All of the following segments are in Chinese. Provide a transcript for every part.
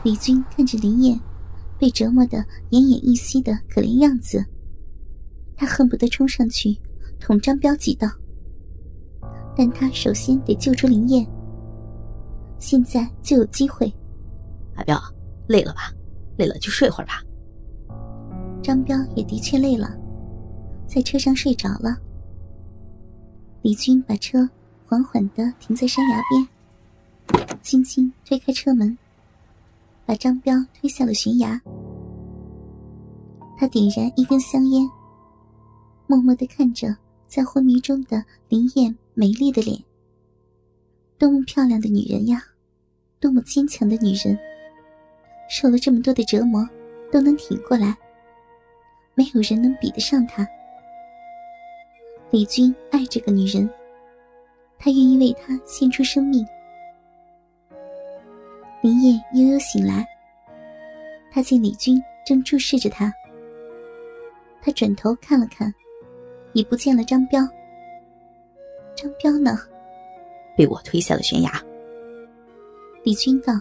李军看着林燕被折磨得奄奄一息的可怜样子，他恨不得冲上去捅张彪几刀，但他首先得救出林燕，现在就有机会。 阿彪，累了吧？累了就睡会儿吧。 张彪也的确累了，在车上睡着了。李军把车缓缓地停在山崖边，轻轻推开车门，把张彪推下了悬崖。他点燃一根香烟，默默地看着在昏迷中的林燕美丽的脸。多么漂亮的女人呀，多么坚强的女人，受了这么多的折磨都能挺过来，没有人能比得上她。李军爱这个女人，他愿意为她献出生命。林燕悠悠醒来，她见李军正注视着她，她转头看了看，已不见了张彪。张彪呢？ 被我推下了悬崖。 李军道。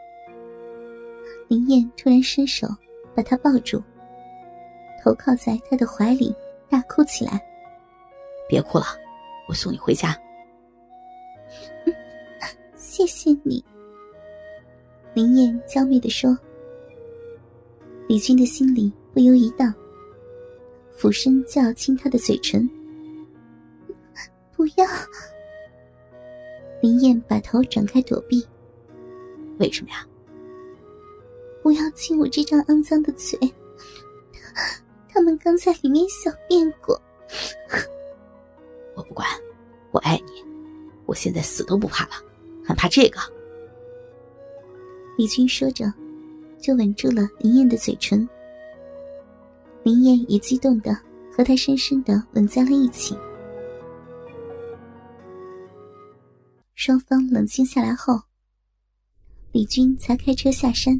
林燕突然伸手把他抱住，头靠在他的怀里大哭起来。 别哭了，我送你回家。 谢谢你。林燕娇媚地说。李军的心里不由一荡，俯身就要亲他的嘴唇。不要。林燕把头转开躲避。 为什么呀？ 不要亲我这张肮脏的嘴，他们刚在里面小便过。 我不管，我爱你，我现在死都不怕了，还怕这个？ 李军说着就吻住了林燕的嘴唇。林燕也激动地和他深深地吻在了一起。双方冷静下来后，李军才开车下山。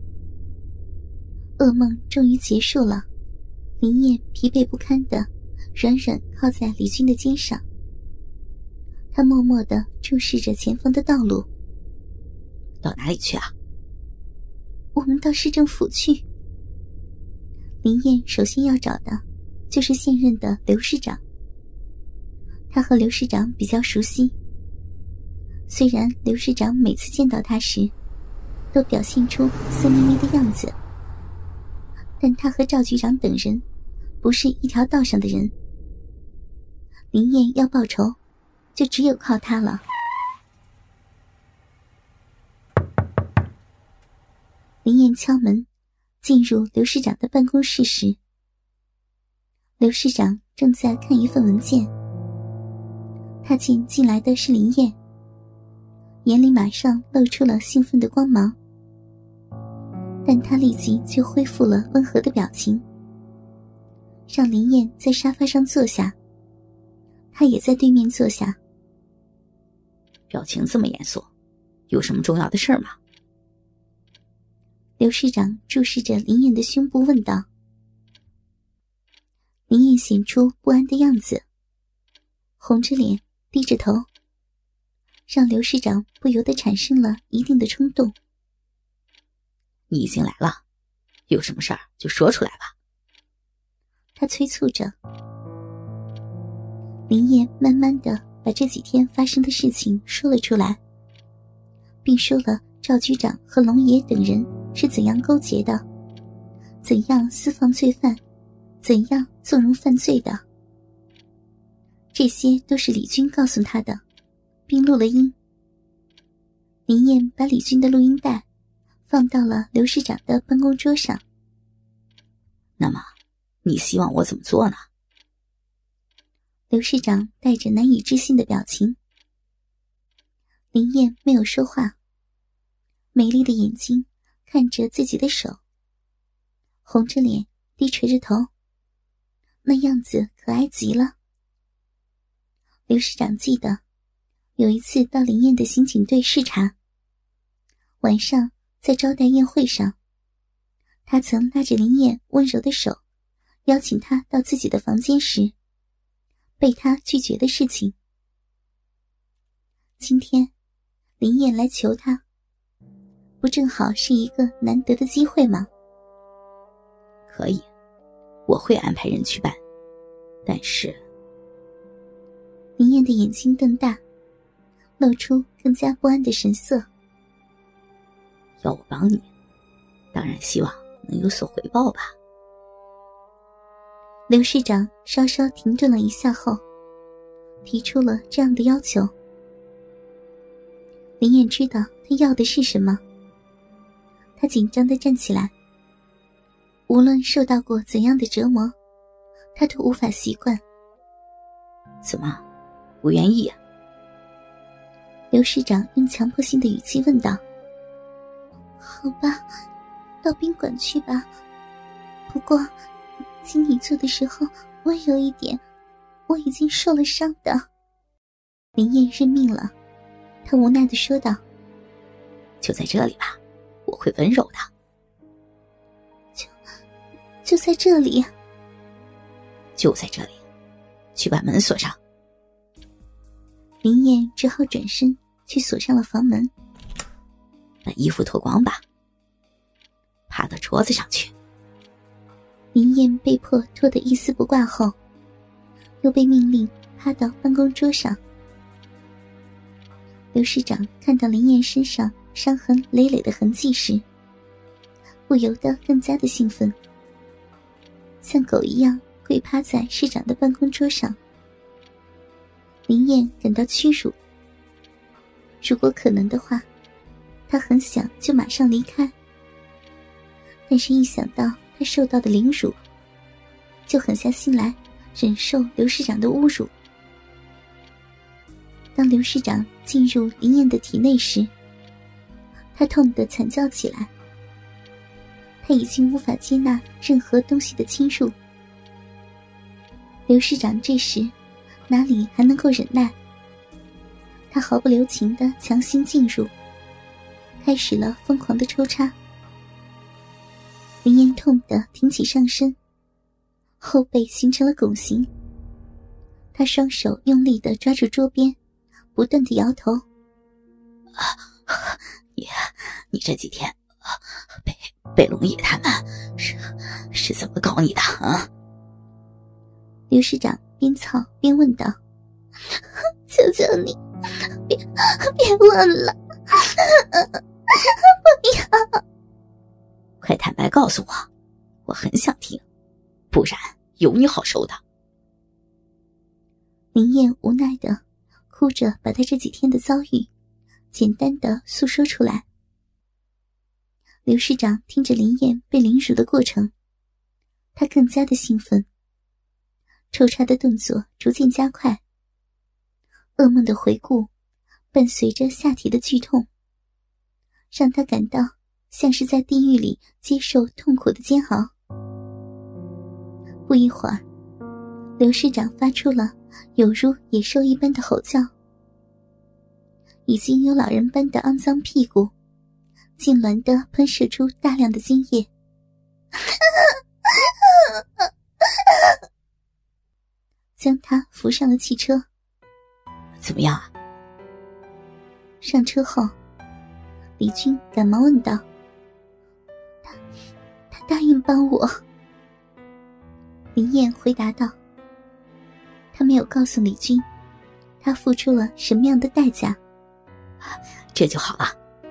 噩梦终于结束了，林燕疲惫不堪地软软靠在李军的肩上，他默默地注视着前方的道路。 到哪里去啊？ 我们到市政府去。林燕首先要找的就是现任的刘市长，他和刘市长比较熟悉，虽然刘市长每次见到他时都表现出色眯眯的样子，但他和赵局长等人不是一条道上的人。林燕要报仇，就只有靠他了。林燕敲门进入刘市长的办公室时，刘市长正在看一份文件。他见进来的是林燕，眼里马上露出了兴奋的光芒，但他立即就恢复了温和的表情，让林燕在沙发上坐下，他也在对面坐下。 表情这么严肃，有什么重要的事吗？ 刘市长注视着林燕的胸部问道。林燕显出不安的样子，红着脸低着头，让刘市长不由得产生了一定的冲动。 你已经来了，有什么事儿就说出来吧。 他催促着。林燕慢慢地把这几天发生的事情说了出来，并说了赵局长和龙爷等人是怎样勾结的，怎样私放罪犯，怎样纵容犯罪的。这些都是李军告诉他的，并录了音。林燕把李军的录音带放到了刘市长的办公桌上。 那么你希望我怎么做呢？ 刘市长带着难以置信的表情。林燕没有说话，美丽的眼睛看着自己的手，红着脸低垂着头，那样子可爱极了。刘市长记得有一次到林燕的刑警队视察，晚上在招待宴会上，他曾拉着林燕温柔的手邀请她到自己的房间时被他拒绝的事情。今天林燕来求他， 不正好是一个难得的机会吗？ 可以，我会安排人去办，但是…… 林燕的眼睛瞪大，露出更加不安的神色。 要我帮你，当然希望能有所回报吧。 刘市长稍稍停顿了一下后，提出了这样的要求。林燕知道他要的是什么，他紧张地站起来。无论受到过怎样的折磨，他都无法习惯。 怎么，不愿意啊？ 刘市长用强迫性的语气问道。好吧，到宾馆去吧。不过请你做的时候温柔一点，我已经受了伤的。林燕认命了，她无奈地说道。 就在这里吧，我会温柔的。 就在这里？ 就在这里，去把门锁上。 林燕只好转身去锁上了房门。 把衣服脱光吧，爬到桌子上去。 林燕被迫脱得一丝不挂后，又被命令趴到办公桌上。刘市长看到林燕身上伤痕累累的痕迹时，不由得更加的兴奋，像狗一样跪趴在市长的办公桌上。林燕感到屈辱，如果可能的话，他很想就马上离开，但是一想到他受到的凌辱，就狠下心来忍受刘市长的侮辱。当刘市长进入林燕的体内时，他痛得惨叫起来。他已经无法接纳任何东西的侵入。刘市长这时哪里还能够忍耐，他毫不留情地强行进入，开始了疯狂的抽插。林燕痛得挺起上身，后背形成了拱形。他双手用力地抓住桌边，不断地摇头。 你这几天被龙野他们是怎么搞你的啊？ 刘市长边操边问道。求求你，别问了，不要。 快坦白告诉我，我很想听，不然有你好受的。 林燕无奈地哭着把她这几天的遭遇简单地诉说出来。刘市长听着林燕被凌辱的过程，他更加的兴奋，抽插的动作逐渐加快。噩梦的回顾伴随着下体的剧痛，让他感到像是在地狱里接受痛苦的煎熬。不一会儿，刘市长发出了有如野兽一般的吼叫，已经有老人般的肮脏屁股痉挛地喷射出大量的精液。将他扶上了汽车。 怎么样啊？ 上车后，李军赶忙问道。他答应帮我。林燕回答道。他没有告诉李军他付出了什么样的代价。 这就好了。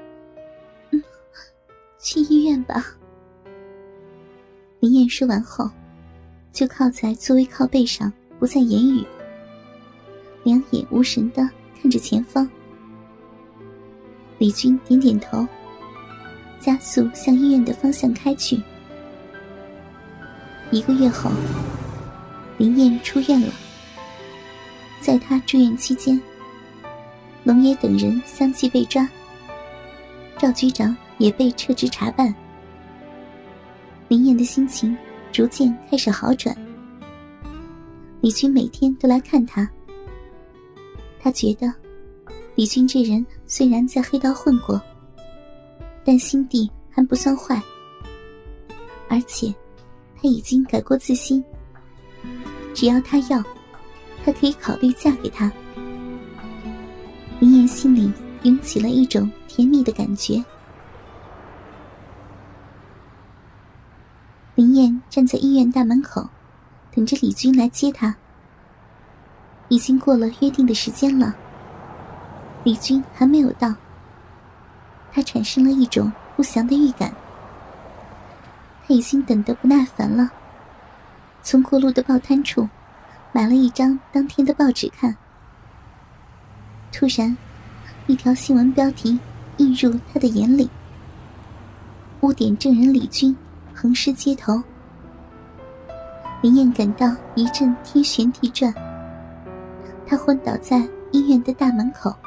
去医院吧。林燕说完后，就靠在座位靠背上不再言语，两眼无神地看着前方。李军点点头，加速向医院的方向开去。1个月后，林燕出院了。在她住院期间，龙野等人相继被抓，赵局长也被撤职查办。林燕的心情逐渐开始好转。李军每天都来看他，他觉得李军这人虽然在黑道混过，但心地还不算坏，而且他已经改过自新，只要他要，他可以考虑嫁给他。林燕心里涌起了一种甜蜜的感觉。 林燕站在医院大门口，等着李军来接她。已经过了约定的时间了，李军还没有到，她产生了一种不祥的预感。她已经等得不耐烦了，从过路的报摊处买了一张当天的报纸看。突然，一条新闻标题映入她的眼里：污点证人李军横尸街头。林燕感到一阵天旋地转，她昏倒在医院的大门口。